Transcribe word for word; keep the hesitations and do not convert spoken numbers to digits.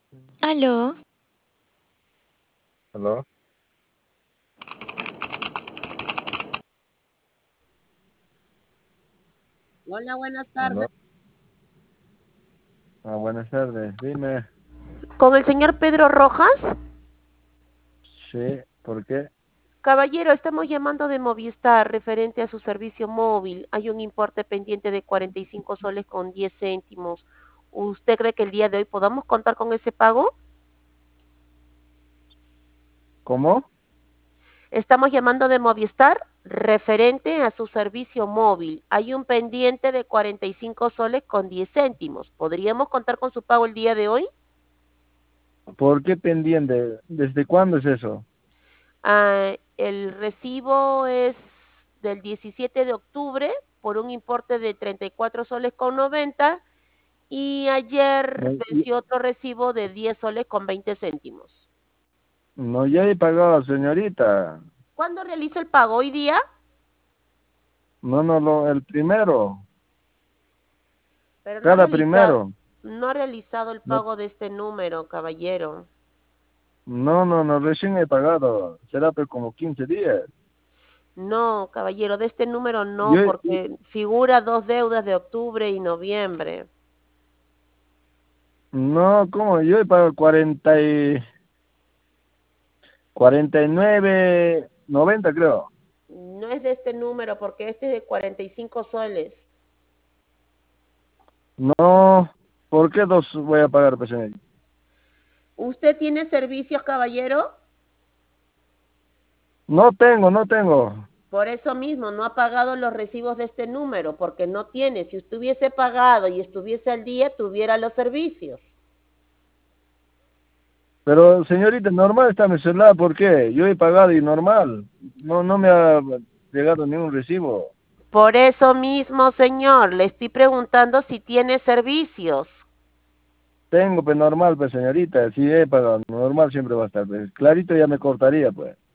Aló, ¿Aló? Hola, buenas tardes. ¿Aló? Ah, buenas tardes. Dime, ¿Con el señor Pedro Rojas? sí, ¿por qué? Caballero, estamos llamando de Movistar referente a su servicio móvil. Hay un importe pendiente de cuarenta y cinco soles con diez céntimos. ¿Usted cree que el día de hoy podamos contar con ese pago? ¿Cómo? Estamos llamando de Movistar referente a su servicio móvil. Hay un pendiente de cuarenta y cinco soles con diez céntimos. ¿Podríamos contar con su pago el día de hoy? ¿Por qué pendiente? ¿Desde cuándo es eso? Ah, el recibo es del diecisiete de octubre por un importe de treinta y cuatro soles con noventa y ayer No, y- venció otro recibo de diez soles con veinte céntimos. no, ya he pagado, señorita. ¿Cuándo realiza el pago? ¿Hoy día? No, no, lo, el primero, Pero no ha cada realizado, primero. no ha realizado el No, pago de este número, caballero. no, no, no, recién he pagado. Será pues como quince días. No, caballero, de este número no, Yo, y- porque figura dos deudas de octubre y noviembre. no, ¿cómo? Yo he pagado cuarenta y, cuarenta y nueve, noventa creo. No es de este número, porque este es de cuarenta y cinco soles. No, ¿por qué dos voy a pagar, pues, señorita? ¿Usted tiene servicios, caballero? No tengo, no tengo. Por eso mismo no ha pagado los recibos de este número, porque no tiene. Si usted hubiese pagado y estuviese al día, tuviera los servicios. Pero, señorita, normal está mi celular, ¿por qué? Yo he pagado y normal. No, no me ha llegado ni un recibo. Por eso mismo, señor, le estoy preguntando si tiene servicios. Tengo, pues normal, pues señorita, si he pagado, normal siempre va a estar. Pues. Clarito ya me cortaría, pues.